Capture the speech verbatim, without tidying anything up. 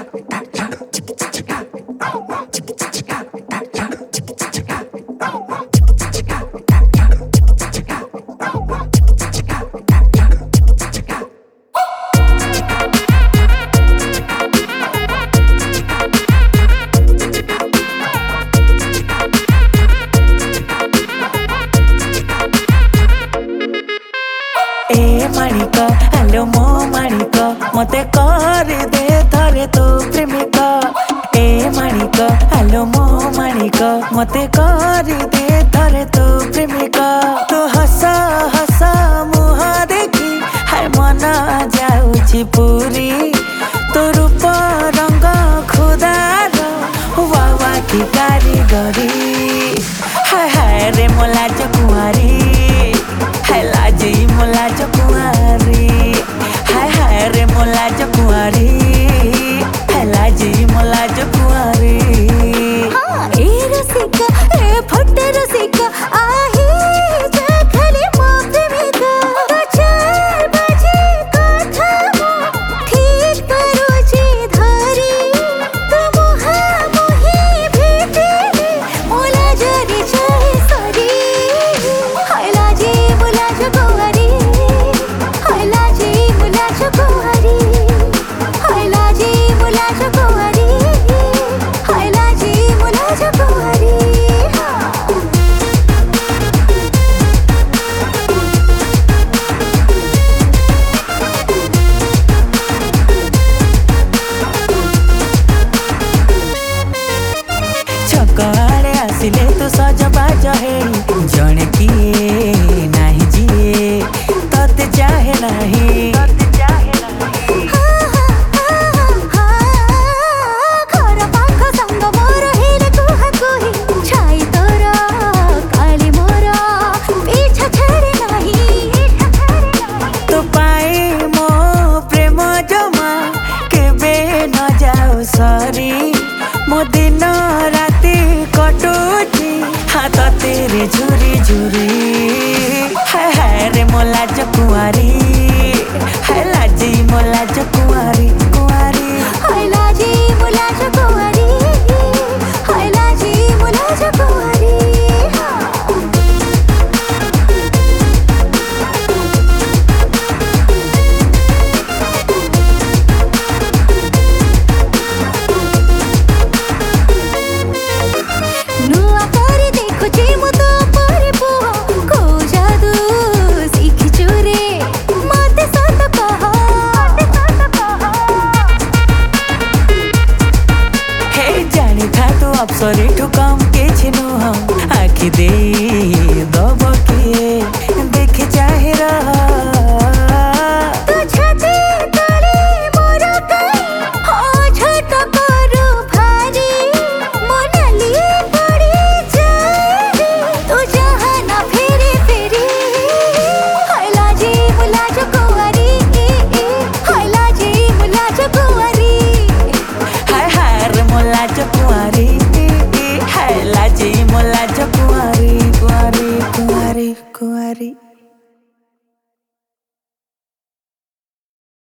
माणिक hello मो माणिक मते कर दे थरे तू प्रेमिक। ए माणिक हेलो मो माणिक मते कर दे थरे तू प्रेमिक। तू हस हस मुह देखी हाय मन जाऊची पूरी। तो रूप रंग खुदार वावा की कारीगरी। हाय हाय रे मोला कुंवारी हाय लाजी मोला कुंवारी। हाय हाय रे मोला कुंवारी हाय लाजी मोला कुंवारी। ए रसिका ए फटे रसिका आहे जखले मो प्रेमिका। तो चार बजे कथा मो ठीक करोची धरी। तो मोहा मोही भेटेले मोला जरी चाहे सरी। हाय लाजी मोला कुंवारी हाय लाजी मोला कुंवारी हाय लाजी मोला कुंवारी हाय लाजी मोला कुंवारी। छकाड़े आसिले तू सजबाज हेड़ी जणे किए नाही जिए तते चाहे नाही। घर पाख संग मोर हेले कुहा कुही छाई तोर काली मोर पीछा छाड़े नाही। तो पाए मो प्रेम जमा केबे न जाऊ सरी। मो दिन राति कटुची हाथ तेरे झुरी झुरी। हाय हाय रे मोला कुंवारी हाय लाजी मोला कुंवारी कुंवारी। हाय लाजी मोला कुंवारी हाय लाजी मोला कुंवारी। नुआ करे देखुची मु तो परे पुह को जादू शिखिचु रे मते सत कह। हे जानी था तू अप्सरी ठू कम किछि नुह आखि दे दब किए देखे चाहे रह। तू छते तले मोर कई हो छोट करू भारी। मोनाली पड़ी जाए तू जहाँ ना फेरे फेरी। हाय लाजी मोला कुंवारी हाय लाजी मोला कुंवारी। हाय हाय रे मोला कुंवारी